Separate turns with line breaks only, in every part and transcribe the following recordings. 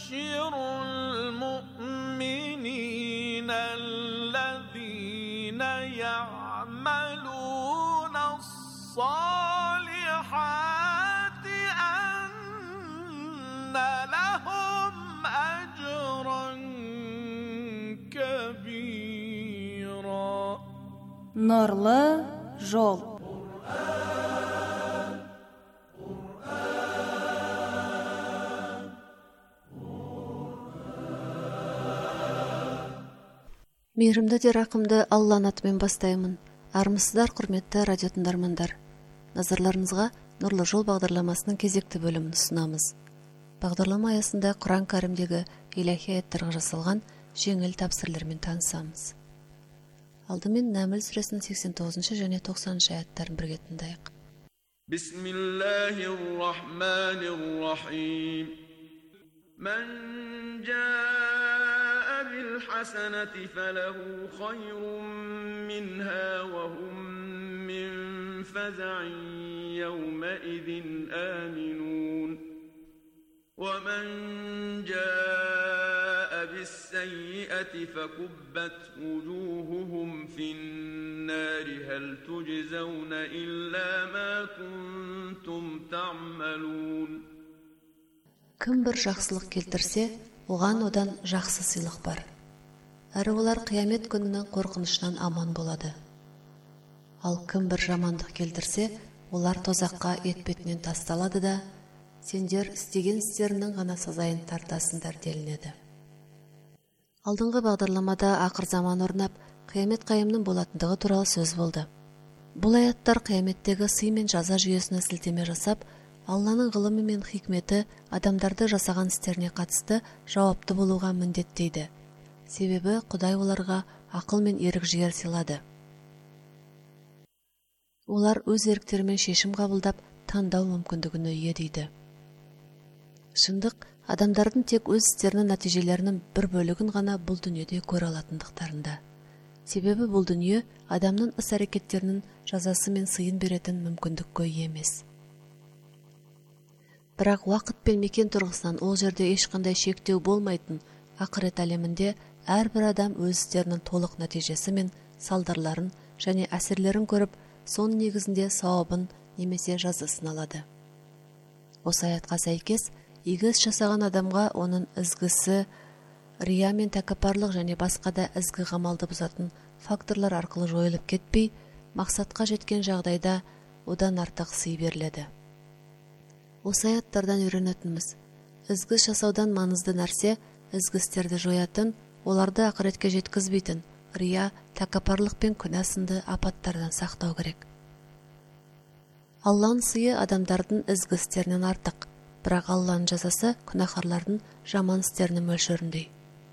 وبشر المؤمنين الذين يعملون الصالحات أن لهم أجرا كبيرا.
Нурлы жол.
Мейірімді де рақымды Алланың атымен бастаймын. Армысыздар, құрметті радио тыңдармандар. Назарларыңызға Нұрлы жол бағдарламасының кезекті бөлімін ұсынамыз. Бағдарлама аясында Құран кәрімдегі илахи аяттарға жасалған жеңіл тәпсірлермен танысамыз. Алдымен Нәмл сүресінің 89 және 90 аяттарын бірге тыңдайық.
Бисмиллахир-рахманир-рахим. Ман жаа бил-хасанати фалаху хайрун минха ва хум мин фазаин яумаидин аминун. Ва ман жаа бис-саййати факуббат вужухухум фин-нари хал туджзауна илля ма кунтум та'малун.
Кім бір жақсылық келтірсе, оған одан жақсы сыйлық бар. Әрі олар қиямет күнінің қорқынышынан аман болады. Ал кім бір жамандық келтірсе, олар тозаққа етпетінен тасталады да, сендер істеген істерінің ғана сазайын тартасыңдар делінеді. Алдыңғы бағдарламада ақыр заман орнап, қиямет қайымның болатындығы туралы сөз болды. Бұл аяттар қияметтегі сый мен жаза жүйесіне сілтеме жасап, Алланың ғылымы мен хикметі адамдарды жасаған істеріне қатысты жауапты болуға міндеттейді. Себебі Құдай оларға ақыл мен ерік жігер сыйлады. Олар өз еріктерімен шешім қабылдап, таңдау мүмкіндігіне ие дейді. Шындық, адамдардың тек өз істерінің нәтижелерінің бір бөлігін ғана бұл дүниеде көре алатындықтарында. Себебі бұл дүние адамның іс-әрекеттерінің жазасы мен сыйын беретін мүмкіндікке ие емес. Бірақ уақыт пен мекен тұрғысынан ол жерде ешқандай шектеу болмайтын ақырет әлемінде әрбір адам өз істерінің толық нәтижесі мен салдарларын және әсерлерін көріп, соның негізінде сауабын немесе жазасын алады. Осы аятқа сәйкес, игі іс жасаған адамға оның ізгісі, рия мен тәкаппарлық және басқа да ізгі ғамалды бұзатын факторлар арқылы жойылып кетпей, мақсатқа жеткен жағдайда одан артық сый беріледі. Осы аяттардан үйренетініміз, ізгі жасаудан маңызды нәрсе ізгі істерді жоятын, оларды ақыретке жеткізбейтін рия, тәкаппарлық пен күнә сынды апаттардан сақтау керек. Алланың сыйы адамдардың ізгі істерінен артық, бірақ Алланың жазасы күнәһарлардың жаман істерінің мөлшеріндей.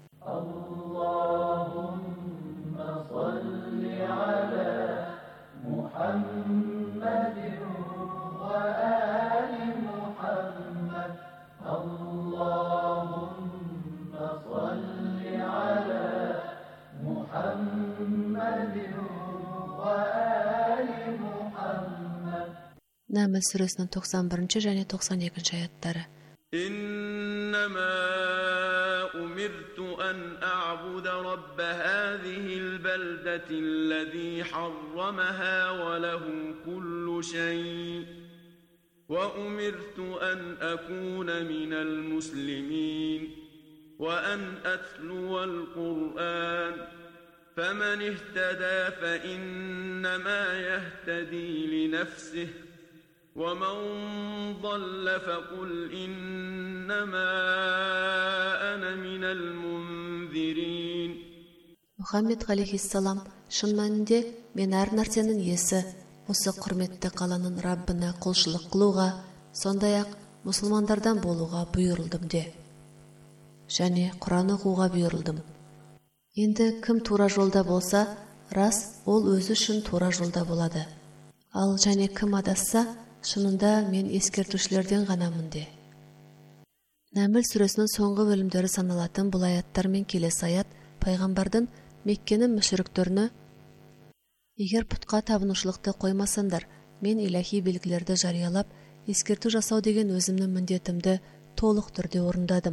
Нәмл сүресінің 91 және 92 аяттары.
إنما أمرت أن أعبد رب هذه البلدة الذي حرمها وله كل شيء وأمرت أن أكون من المسلمين وأن أتلو القرآن فمن اهتدى فإنما يهتدي لنفسه ومن ضل فقل إنما أنا من المنذرين.
Мұхаммед алейхиссалам, шын мәнінде мен әр нәрсенің иесі, осы құрметті қаланың Раббына құлшылық қылуға, сондай-ақ мұсылмандардан болуға бұйырылдым де. Және Құран оқуға бұйырылдым. Енді кім тура жолда болса, рас ол өзі үшін тура жолда болады. Ал және кім адасса, шынында мен ескертушілерден ғанамын де. Нәмл сүресінің соңғы бөлімдері саналатын бұл аяттар мен келесі аят пайғамбардың Меккенің мүшриктеріне: егер пұтқа табынушылықты қоймасаңдар, мен илахи белгілерді жариялап, ескерту жасау деген өзімнің міндетімді толық түрде орындадым.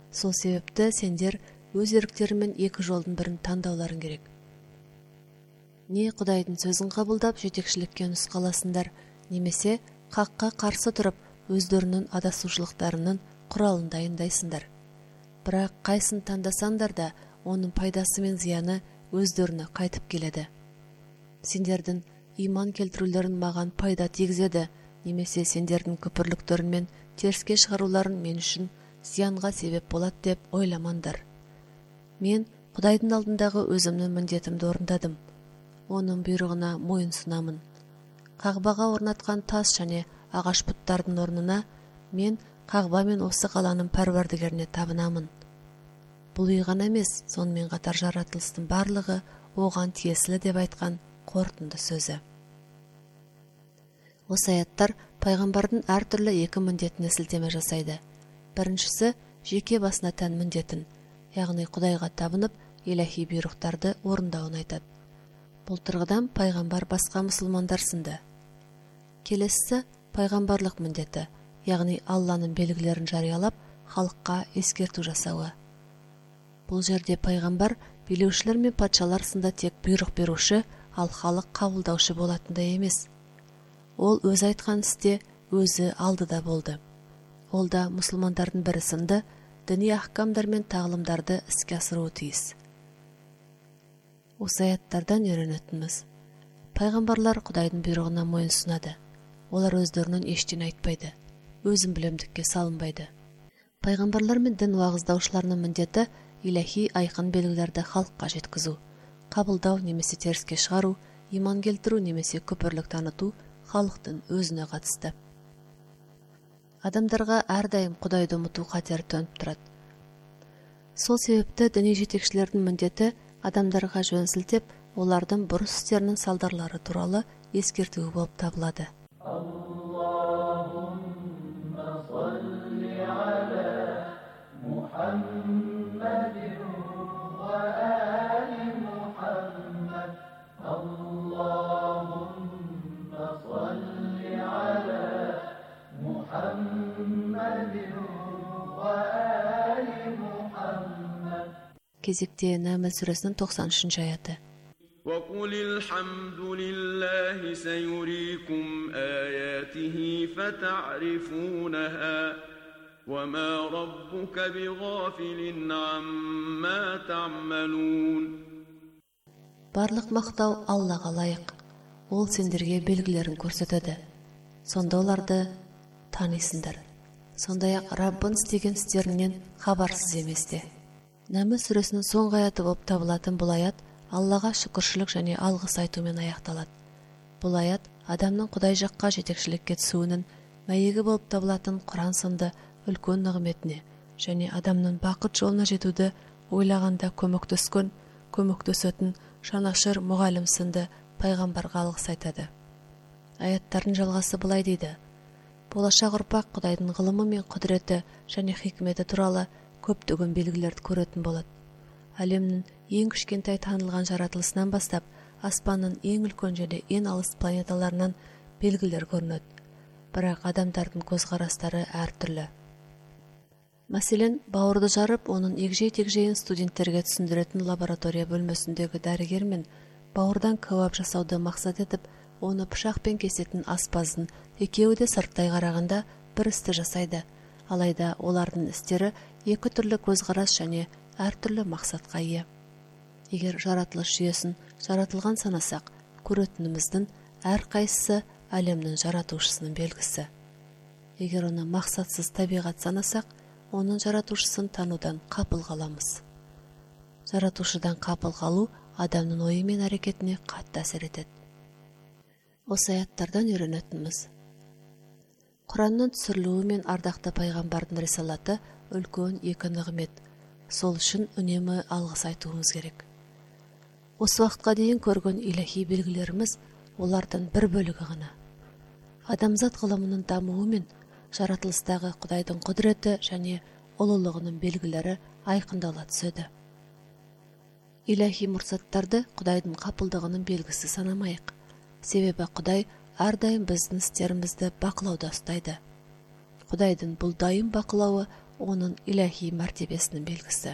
Сол себепті сендер өз еріктерімен екі жолдың бірін таңдауларың керек. Не Құдайдың сөзін қабылдап жетекшілікке нұсқаласындар, немесе хаққа қарсы тұрып өздерінің адасушылықтарының құралын дайындайсыңдар. Бірақ қайсын таңдасаңдар да, оның пайдасы мен зияны өздеріне қайтып келеді. Сендердің иман келтірулерін маған пайда тигізеді, немесе сендердің күпірліктерін мен теріске шығаруларын мен үшін зиянға себеп болады деп ойламаңдар. Мен Құдайдың алдындағы өзімнің міндетімді орындадым. Оның бұйрығына мойын сұнамын. Қағбаға орнатқан тас және ағаш бұттардың орнына мен Қағба мен осы қаланың пәрвардігеріне табынамын. Бұл үй ғана емес, сонымен қатар жаратылыстың барлығы оған тиесілі деп айтқан қорытынды сөзі. Осы аяттар пайғамбардың әртүрлі екі міндетіне сілтеме жасайды. Біріншісі жеке басына тән міндетін, яғни Құдайға табынып, иләһи бұйрықтарды орындауын айтады. Бұл тұрғыдан пайғамбар басқа мұсылмандар сынды. Келесісі пайғамбарлық міндеті, яғни Алланың белгілерін жариялап, халыққа ескерту жасауы. Бұл жерде пайғамбар билеушілер мен патшалар сында тек бұйрық беруші, ал халық қабылдаушы болатындай емес. Ол өз айтқан істе өзі алдыда болды. Ол да мұсылмандардың бірі сынды діни ахкамдар мен тағылымдарды іске асыруы тиіс. Осы аяттардан үйренетініміз: пайғамбарлар Құдайдың бұйрығына мойын сұнады. Олар өздерінен ештеңе айтпайды, өзін білемдікке салынбайды. Пайғамбарлар мен дін уағыздаушыларының міндеті иләһи айқын белгілерді халыққа жеткізу, қабылдау немесе теріске шығару, иман келтіру немесе күпірлік таныту халықтың өзіне қатысты. Адамдарға әрдайым Құдайды ұмыту қатері төніп тұрады. Сол себепті діни жетекшілердің міндеті адамдарға жөн сілтеп, олардың бұрыс істерінің салдарлары туралы ескертуі болып табылады. Кезекте Нәмл сүресінің 93 аяты.
وَقُلِ الْحَمْدُ لِلَّهِ سَيُرِيكُمْ آيَاتِهِ فَتَعْرِفُونَهَا وَمَا رَبُّكَ بِغَافِلٍ عَمَّا تَعْمَلُونَ.
Барлық мақтау Аллаға лайық. Ол сендерге белгілерін көрсетеді. Сонда оларды танисыңдар. Сондай-ақ Раббың істеген істерінен хабарсыз еместе. Нәмл сүресінің соңғы аяты болып табылатын бұл аят Аллаға шүкіршілік және алғыс айтумен аяқталады. Бұл аят адамның Құдай жаққа жетекшілікке түсуінің мәйегі болып табылатын Құран сынды үлкен нығметіне және адамның бақыт жолына жетуді ойлағанда көмектесетін жанашыр мұғалім сынды пайғамбарға алғыс айтады. Аяттардың жалғасы былай дейді: болашақ ұрпақ Құдайдың ғылымы мен құдіреті және хикметі туралы көптеген белгілерді көретін болады. Әлемнің ең кішкентай танылған жаратылысынан бастап, аспанның ең үлкен және ең алыс планеталарынан белгілер көрінеді. Бірақ адамдардың көзқарастары әртүрлі. Мәселен, бауырды жарып, оның егжей-тегжейін студенттерге түсіндіретін лаборатория бөлмесіндегі дәрігер мен бауырдан кәуап жасауды мақсат етіп, оны пышақпен кесетін аспаздың екеуі де сырттай қарағанда бір істі жасайды. Алайда олардың істері екі түрлі көзқарас және әртүрлі мақсатқа ие. Егер жаратылыс жүйесін жаратылған санасақ, көретініміздің әрқайсысы әлемнің жаратушысының белгісі. Егер оны мақсатсыз табиғат санасақ, оның жаратушысын танудан қапыл қаламыз. Жаратушыдан қапыл қалу адамның ойы мен әрекетіне қатты әсер етеді. Осы аяттардан үйренетініміз: Құранның түсірілуі мен ардақты пайғамбардың рисалаты үлкен екі нығмет. Сол үшін үнемі алғыс айтуымыз керек. Осы уақытқа дейін көрген иләһи белгілеріміз олардың бір бөлігі ғана. Адамзат ғылымының дамуы мен жаратылыстағы Құдайдың құдіреті және ұлылығының белгілері айқындала түседі. Иләһи мұрсаттарды Құдайдың қапылдығының белгісі санамайық. Себебі Құдай әрдайым біздің істерімізді бақылауда ұстайды. Құдайдың бұл дайым бақылауы оның иләһи мәртебесінің белгісі.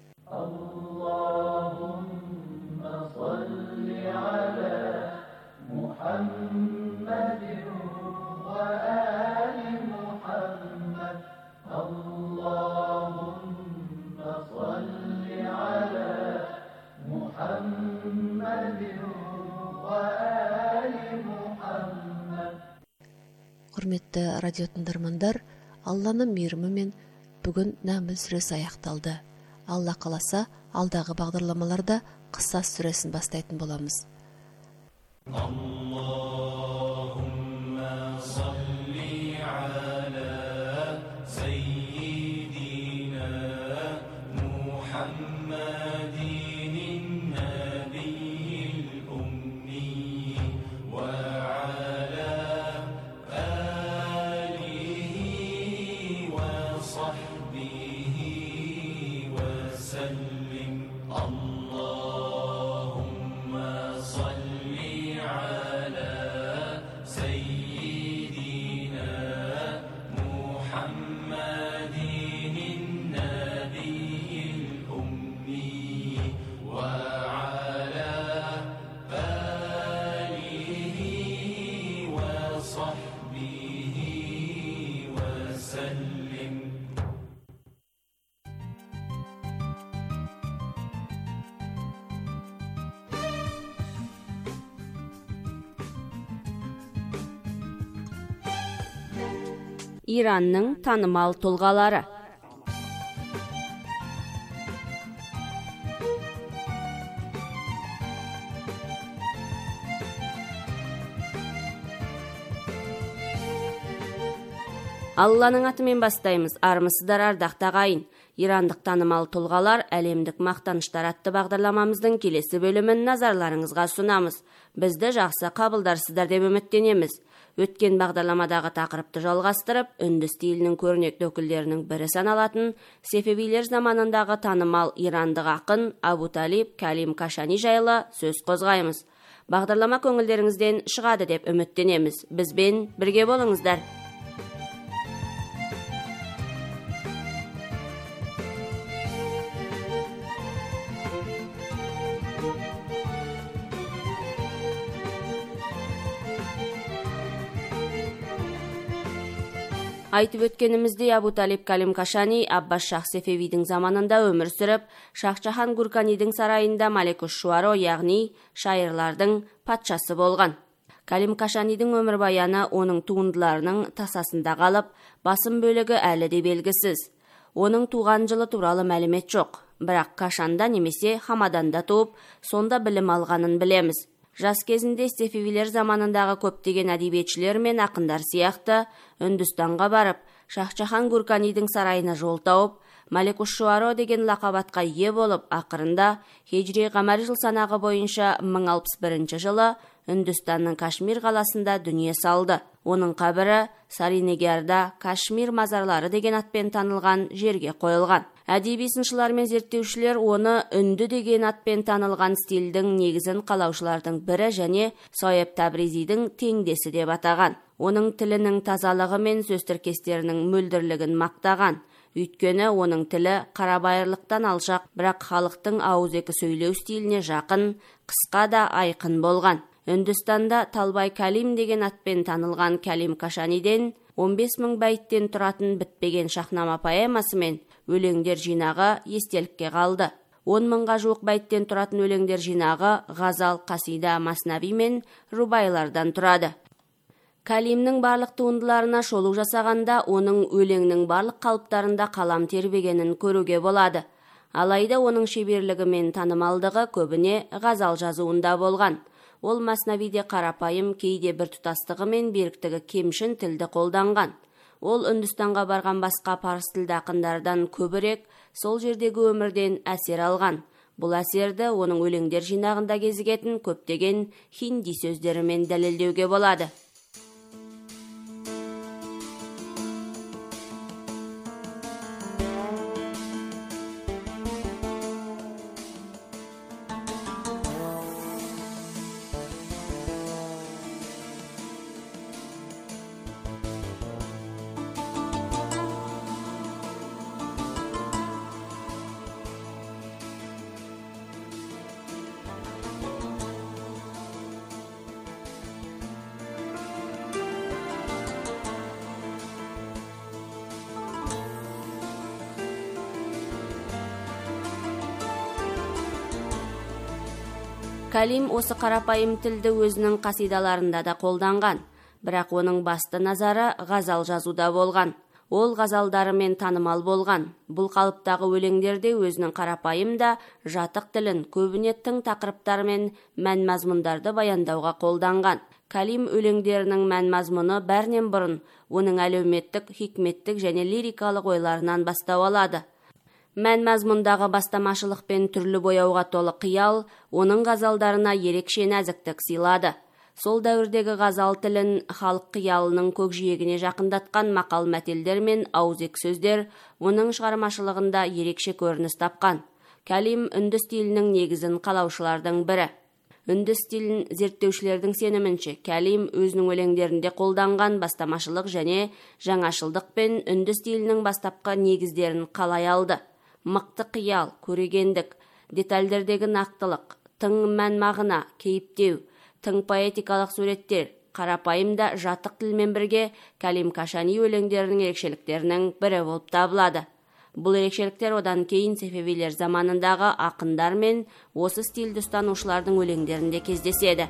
Құрметті радио тыңдармандар, Алланың мейірімімен бүгін Нәмл сүресі аяқталды. Алла қаласа, алдағы бағдарламаларда Қыссас сүресін бастайтын боламыз.
Иранның танымал тұлғалары. Алланың атымен бастаймыз. Армысыздар ардақты ағайын. Ирандық танымал тұлғалар әлемдік мақтаныштар атты бағдарламамыздың келесі бөлімін назарларыңызға сұнамыз. Бізді жақсы қабылдарсыздар деп үміттенеміз. Өткен бағдарламадағы тақырыпты жалғастырып, үнді стилінің көрнекті өкілдерінің бірі саналатын Сефевилер заманындағы танымал ирандық ақын Абу Талиб Калим Кашани жайлы сөз қозғаймыз. Бағдарлама көңілдеріңізден шығады деп үміттенеміз. Бізбен бірге болыңыздар. Айтып өткенімізде Абу Талиб Калим Кашани Аббас Шах Сефевидің заманында өмір сүріп, Шахчахан Гурканидің сарайында Малик-уш-Шуаро, яғни шайырлардың патшасы болған. Калим Кашанидің өмірбаяны оның туындыларының тасасында қалып, басым бөлігі әлі де белгісіз. Оның туған жылы туралы мәлімет жоқ, бірақ Кашанда немесе Хамаданда туып, сонда білім алғанын білеміз. Жас кезінде Сефевилер заманындағы көптеген әдебиетшілер мен ақындар сияқты Үндістанға барып, Шахчахан Гурканидің сарайына жол тауып, Малик-уш-Шуаро деген лақабатқа ие болып, ақырында Хижри қамари жыл санағы бойынша 1061 жылы Үндістанның Кашмир қаласында дүние салды. Оның қабірі Саринегерда Кашмир мазарлары деген атпен танылған жерге қойылған. Әдеби сыншылар мен зерттеушілер оны үнді деген атпен танылған стильдің негізін қалаушылардың бірі және Сойеб Табризидің теңдесі деп атаған. Оның тілінің тазалығы мен сөз тіркестерінің мөлдірлігін мақтаған. Өйткені оның тілі қарабайырлықтан алшақ, бірақ халықтың ауызекі сөйлеу стиліне жақын, қысқа да айқын болған. Үндістанда Талбай Калим деген атпен танылған Калим Кашаниден 15.000 бәйттен тұратын бітпеген шахнама поэмасы мен өлеңдер жинағы естелікке қалды. 10.000-ға жуық бәйттен тұратын өлеңдер жинағы ғазал, қасида, маснави мен рубайлардан тұрады. Калимнің барлық туындыларына шолу жасағанда, оның өлеңнің барлық қалыптарында қалам тербегенін көруге болады. Алайда оның шеберлігі мен танымалдығы көбіне ғазал жазуында болған. Ол маснавиде қарапайым, кейде бір тұтастығы мен беріктігі кемшін тілді қолданған. Ол Үндістанға барған басқа парсы тілді ақындардан көбірек сол жердегі өмірден әсер алған. Бұл әсерді оның өлеңдер жинағында кезігетін көптеген хинди сөздерімен дәлелдеуге болады. Калим осы қарапайым тілді өзінің қасидаларында да қолданған, бірақ оның басты назары ғазал жазуда болған. Ол ғазалдарымен танымал болған. Бұл қалыптағы өлеңдерде өзінің қарапайым да жатық тілін көбіне тың тақырыптар мен мән-мазмұндарды баяндауға қолданған. Калим өлеңдерінің мән-мазмұны бәрінен бұрын оның әлеуметтік, хикметтік және лирикалық ойларынан бастау алады. Мән-мазмұндағы бастамашылық пен түрлі бояуға толы қиял оның ғазалдарына ерекше нәзіктік сыйлады. Сол дәуірдегі ғазал тілін халық қиялының көкжиегіне жақындатқан мақал-мәтелдер мен ауызекі сөздер оның шығармашылығында ерекше көрініс тапқан. Калим үнді стилінің негізін қалаушылардың бірі. Үнді стилін зерттеушілердің сенімінше, Калим өзінің өлеңдерінде қолданған бастамашылық және жаңашылдық пен үнді стилінің бастапқы негіздерін қалай алды. Мықты қиял, көрегендік, детальдердегі нақтылық, тың мән-мағына, кейіптеу, тың поэтикалық суреттер, қарапайым да жатық тілмен бірге Калим Кашани өлеңдерінің ерекшеліктерінің бірі болып табылады. Бұл ерекшеліктер одан кейін Сефевилер заманындағы ақындар мен осы стильді ұстанушылардың өлеңдерінде кездеседі.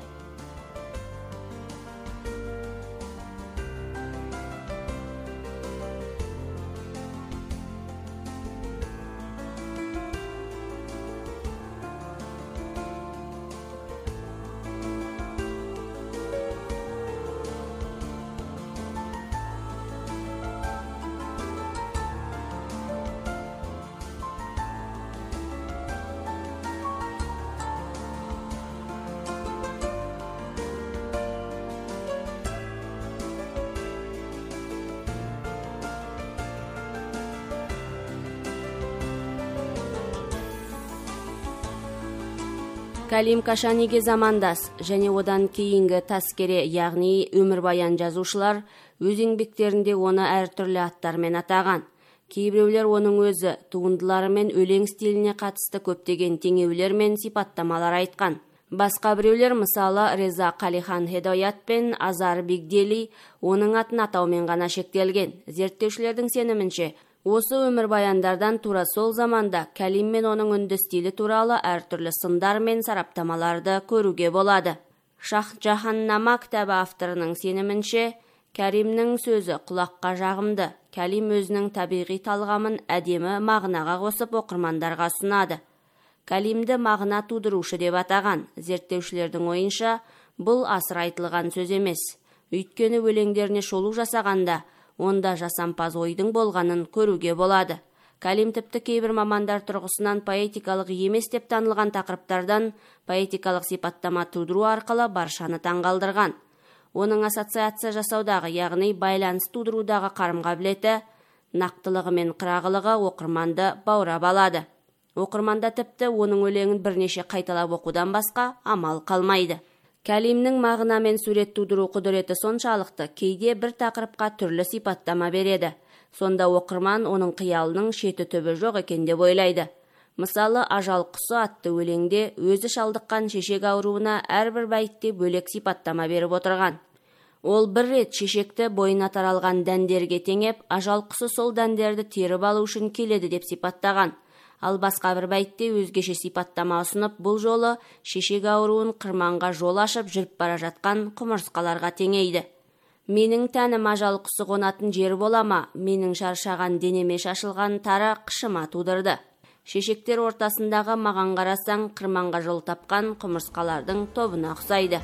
Калим Кашаниге замандас және одан кейінгі таскере, яғни өмірбаян жазушылар өз еңбектерінде оны әртүрлі аттармен атаған. Кейбіреулер оның өзі туындылары мен өлең стиліне қатысты көптеген теңеулер мен сипаттамалар айтқан. Басқа біреулер, мысалы Реза Қалихан Хедоят пен Азар Бигдели, оның атын атаумен ғана шектелген. Зерттеушілердің сенімінше, осы өмірбаяндардан тура сол заманда Калим мен оның үнді стилі туралы әртүрлі сындар мен сараптамаларды көруге болады. Шахджаханнама кітабы авторының сенімінше, Калимнің сөзі құлаққа жағымды. Калим өзінің табиғи талғамын әдемі мағынаға қосып оқырмандарға ұсынады. Калимді мағына тудырушы деп атаған. Зерттеушілердің ойынша, бұл асыр айтылған сөз емес. Өйткені өлеңдеріне шолу жасағанда, онда жасампаз ойдың болғанын көруге болады. Калим тіпті кейбір мамандар тұрғысынан поэтикалық емес деп танылған тақырыптардан поэтикалық сипаттама тудыру арқылы баршаны таңғалдырған. Оның ассоциация жасаудағы, яғни байланыс тудырудағы қарым-қабілеті, нақтылығы мен қырағылығы оқырманды баурап алады. Оқырманда тіпті оның өлеңін бірнеше қайталап оқудан басқа амал қалмайды. Калимнің мағына мен сурет тудыру құдіреті соншалықты, кейде бір тақырыпқа түрлі сипаттама береді. Сонда оқырман оның қиялының шеті түбі жоқ екен деп ойлайды. Мысалы, Ажал құсы атты өлеңде өзі шалдыққан шешек ауруына әрбір бәйтте бөлек сипаттама беріп отырған. Ол бір рет шешекті бойына таралған дәндерге теңеп, ажал құсы сол дәндерді теріп алу үшін келеді деп сипаттаған. Ал басқа бір бәйтте өзгеше сипаттама ұсынып, бұл жолы шешек ауруын қырманға жол ашып жүріп бара жатқан құмырсқаларға теңейді. Менің тәнім ажал құсы қонатын жер болама, менің шаршаған денеме шашылған тары қышыма тудырды. Шешектер ортасындағы маған қарасаң, қырманға жол тапқан құмырсқалардың тобына ұқсайды.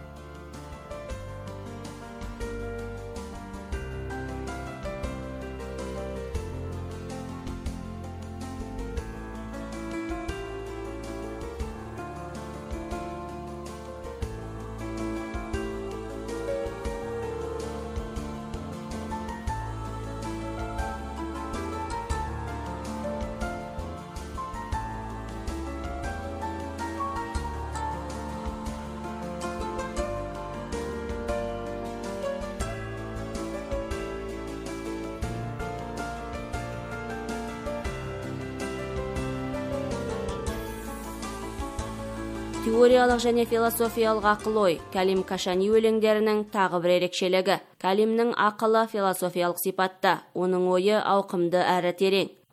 Теориялық және философиялық ақыл ой Калим Кашани өлеңдерінің тағы бір ерекшелігі. Калимнің ақылы философиялық сипатта, оның ойы ауқымды әрі терең.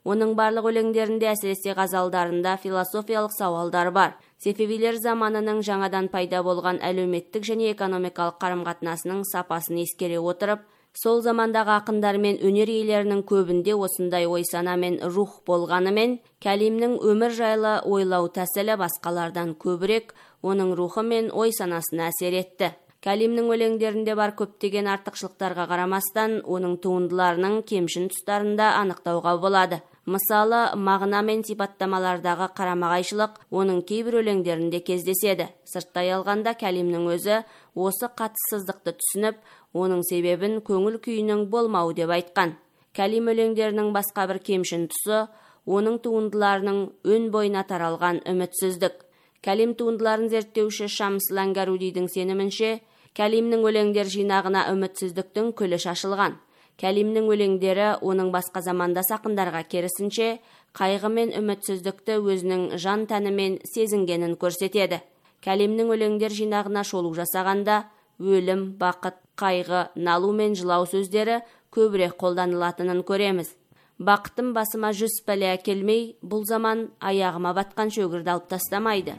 Оның барлық өлеңдерінде, әсіресе ғазалдарында философиялық сауалдар бар. Сефевилер заманының жаңадан пайда болған әлеуметтік және экономикалық қарым-қатынасының сапасын ескере отырып, сол замандағы ақындар мен өнер иелерінің көбінде осындай ой-сана мен рух болғанымен, Кәлимнің өмір жайлы ойлау тәсілі басқалардан көбірек оның рухы мен ой-санасына әсер етті. Кәлимнің өлеңдерінде бар көптеген артықшылықтарға қарамастан, оның туындыларының кемшін тұстарында анықтауға болады. Мысалы, мағына мен сипаттамалардағы қарама-қайшылық оның кейбір өлеңдерінде кездеседі. Сырттай алғанда, Кәлимнің өзі осы қатыссыздықты түсініп, оның себебін көңіл күйінің болмауы деп айтқан. Кәлим өлеңдерінің басқа бір кемшін тұсы оның туындыларының өн бойына таралған үмітсіздік. Кәлим туындыларын зерттеуші Шамс Лангарудидің сенімінше, Кәлимнің өлеңдер жинағына үмітсіздіктің күлі шашылған. Кәлимнің өлеңдері оның басқа замандас ақындарға керісінше, қайғы мен үмітсіздікті өзінің жан тәнімен сезінгенін көрсетеді. Кәлимнің өлеңдер жинағына шолу жасағанда, өлім, бақыт, қайғы, налу мен жылау сөздері көбірек қолданылатынын көреміз. Бақытым басыма 100 пәле әкелмей, бұл заман аяғыма батқан шөгірді алып тастамайды.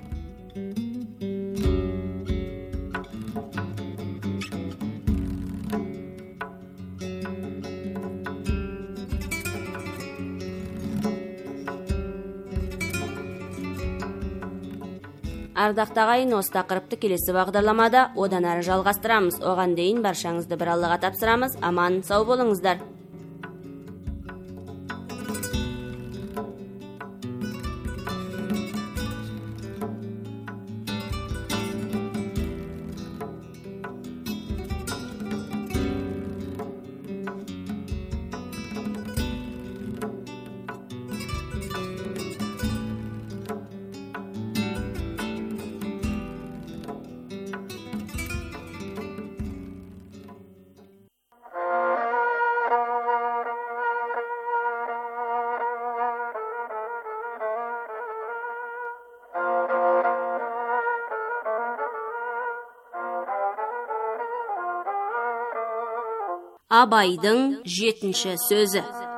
Ардақты ағайын, осы тақырыпты келесі бағдарламада одан әрі жалғастырамыз. Оған дейін баршаңызды бір Аллаға тапсырамыз. Аман, сау болыңыздар. Абайдың 7-ші сөзі.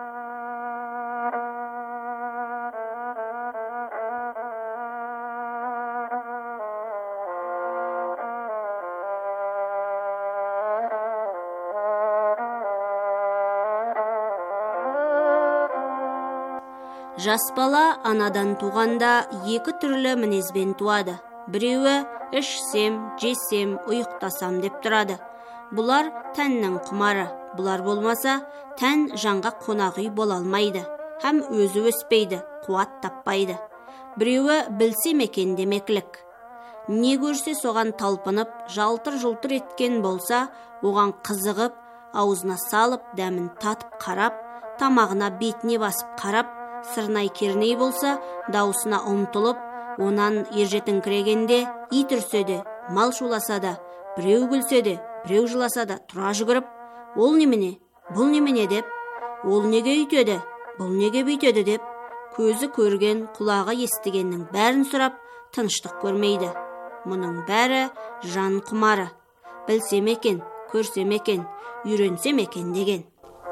Жас бала анадан туғанда екі түрлі мінезбен туады. Біреуі ішсем, жесем, ұйықтасам деп тұрады. Бұлар тәннің құмары. Бұлар болмаса, тән жанға қонақ үй бола алмайды. Һәм өзі өспейді, қуат таппайды. Біреуі білсем екен демеклік. Не көрсе соған талпынып, жалтыр-жұлтыр еткен болса, оған қызығып, аузына салып, дәмін татып қарап, тамағына бетіне басып қарап, сырнай керней болса, даусына ұмтылып, онан ержетіңкірегенде, ит үрсе де, мал шуласа да, біреу күлсе де, біреу жыласа да, тұра жүгіріп, ол немене, бұл немене деп, ол неге үйтеді, бұл неге бүйтеді деп, көзі көрген, құлағы естігеннің бәрін сұрап, тыныштық көрмейді. Мұның бәрі жан құмары. Білсем екен, көрсем екен, үйренсем екен деген.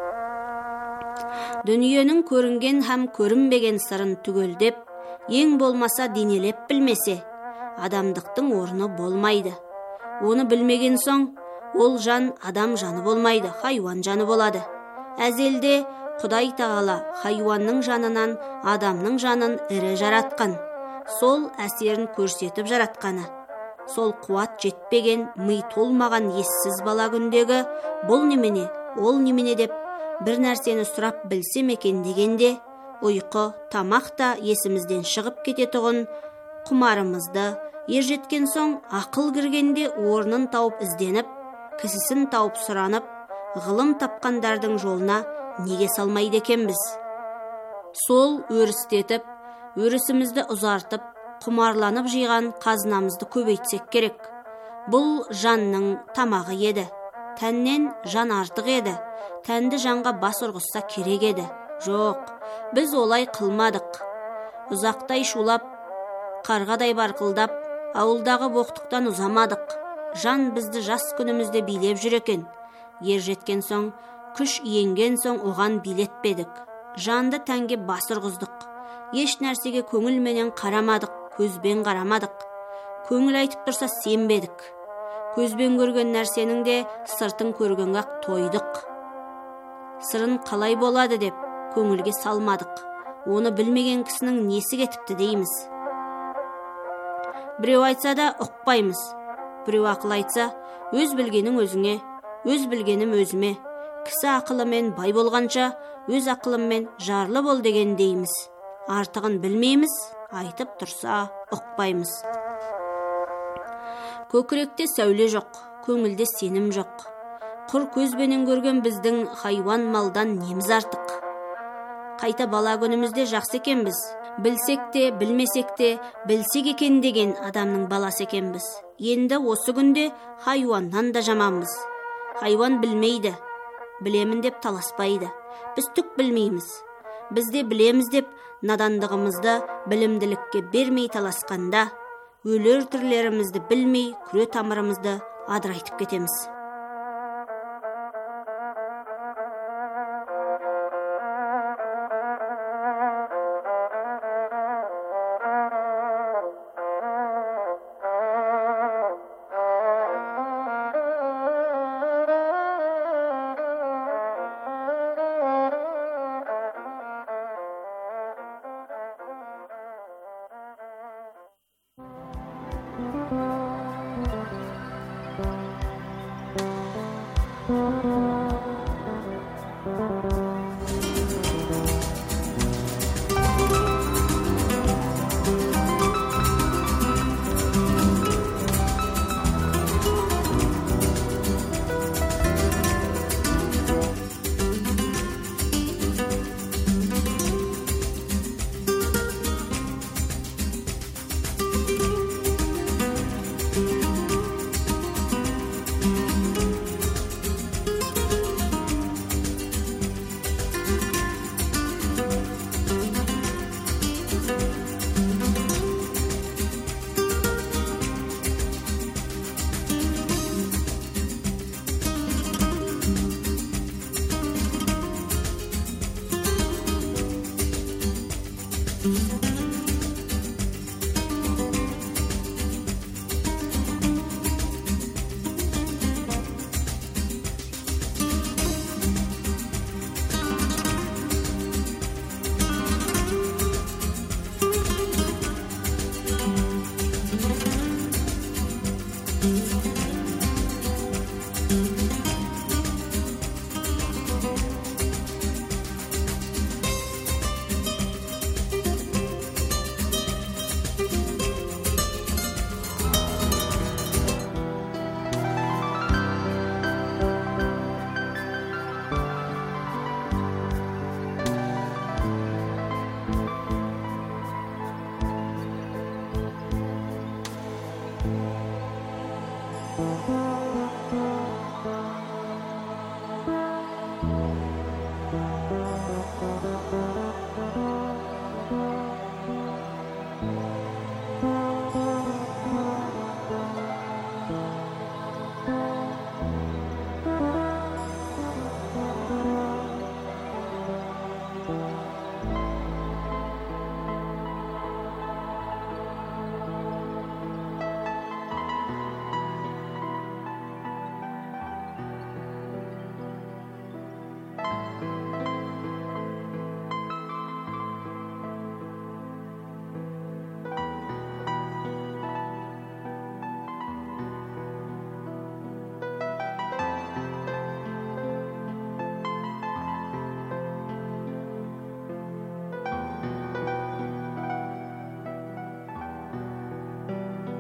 Дүниенің көрінген һәм көрінбеген сырын түгелдеп, ең болмаса денелеп білмесе, адамдықтың орны болмайды. Оны білмеген соң, ол жан адам жаны болмайды, хайуан жаны болады. Әзелде Құдай тағала хайуанның жанынан адамның жанын ірі жаратқан. Сол әсерін көрсетіп жаратқаны. Сол қуат жетпеген, ми толмаған ессіз бала күндегі бұл немене, ол немене деп бір нәрсені сұрап білсем екен дегенде, ұйқы, тамақ та есімізден шығып кететұғын, құмарымызды ержеткен соң ақыл кіргенде орнын тауып ізденіп, кісісін тауып сұранып, ғылым тапқандардың жолына неге салмайды екенбіз? Сол өрістетіп, өрісімізді ұзартып, құмарланып жиған қазынамызды көбейтсек керек. Бұл жанның тамағы еді. Тәннен жан артық еді. Тәнді жанға бас ұрғызса керек еді. Жоқ, біз олай қылмадық. Ұзақтай шулап, қарғадай барқылдап, ауылдағы боқтықтан ұзамадық. Жан бізді жас күнімізде билеп жүр екен. Ер жеткен соң, күш иенген соң оған билетпедік. жанды тәнге бас ұрғыздық. Еш нәрсеге көңілменен қарамадық, көзбен қарамадық. Көңіл айтып тұрса сенбедік. Көзбен көрген нәрсенің де сыртын көрген ақ тойдық. Сырын қалай болады деп көңілге салмадық. Оны білмеген кісінің несі кетіпті дейміз. Біреу айтса да ұқпаймыз. Біреу ақыл айтса, өз білгенің өзіңе, өз білгенім өзіме. Кісі ақылымен бай болғанша, өз ақылыммен жарлы бол деген дейміз. Артығын білмейміз, айтып тұрса ұқпаймыз. Көкіректе сәуле жоқ, көңілде сенім жоқ. Құр көзбенен көрген біздің хайуан малдан неміз артық. Қайта бала күнімізде жақсы екенбіз. Білсек те, білмесек те, білсек екен деген адамның баласы екенбіз. Енді осы күнде хайуаннан да жаманбыз. Хайуан білмейді, білемін деп таласпайды. Біз түк білмейміз. Бізде білеміз деп надандығымызды білімділікке бермей таласқанда, өлер түрлерімізді білмей күре тамырымызды адырайтып кетеміз.